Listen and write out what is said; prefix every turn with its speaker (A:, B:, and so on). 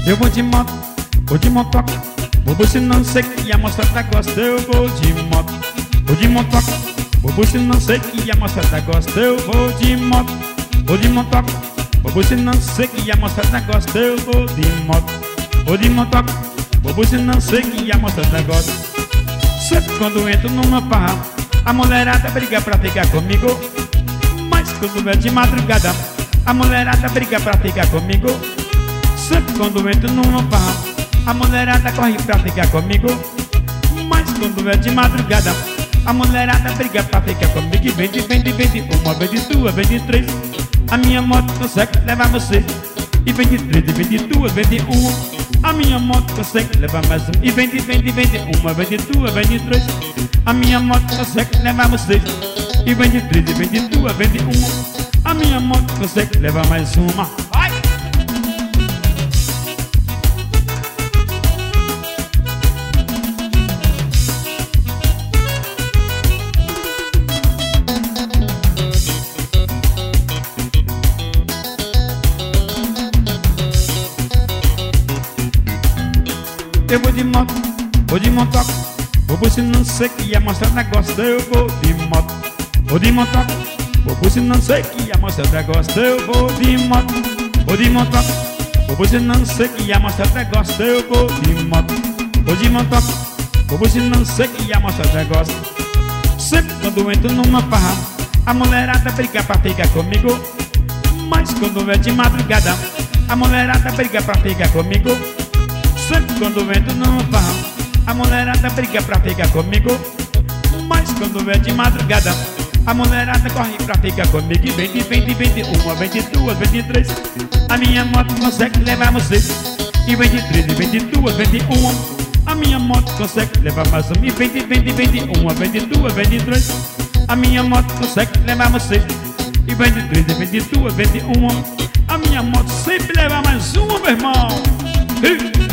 A: Eu vou de moto, vou de motoca, vou buzinando, sei que a moçada gosta. Eu vou de moto, vou de motoca, vou buzinando, sei que a moçada gosta. Eu vou de moto, vou de motoca, vou buzinando, sei que a moçada gosta. Eu vou de moto, vou de motoca, vou buzinando, sei que a moçada gosta. Sempre quando entro numa farra, a mulherada briga pra ficar comigo. Mas quando é de madrugada, a mulherada briga pra ficar comigo. Sempre quando entro numa farra, a mulherada corre pra ficar comigo. Mas quando é de madrugada, a mulherada briga pra ficar comigo. E vem de uma, vem de duas, vem de três, a minha moto consegue levar você. E vem de três, e vem de duas, vem de uma, a minha moto consegue levar mais um. E vem de uma, vem de duas, vem de três, a minha moto consegue levar você. E vem de três, e vem de duas, vem de uma, a minha moto consegue levar mais uma. Vai! Eu vou de moto, vou de motoca, vou buzinando, sei que a moçada gosta. Eu vou de moto, vou de motoca, vou buzinando, sei que a moçada gosta. Eu vou de moto, vou de motoca, vou buzinando, sei que a moçada gosta. Eu vou de moto, vou de motoca, vou buzinando, sei que a moçada gosta. Sempre quando entro numa farra, a mulherada briga pra ficar comigo. Mas quando é de madrugada, a mulherada briga pra ficar comigo. Sempre quando entro numa farra, a mulherada briga pra ficar comigo. Mas quando é de madrugada, a mulherada corre pra ficar comigo. E vem de uma, vem de duas, vem de três, a minha moto consegue levar você. E vem de três, e vem de duas, vem de uma, a minha moto consegue levar mais um. E vem de uma, vem de duas, vem de três, a minha moto consegue levar você. E vem de três, e vem de duas, vem de uma, a minha moto sempre leva mais uma, meu irmão.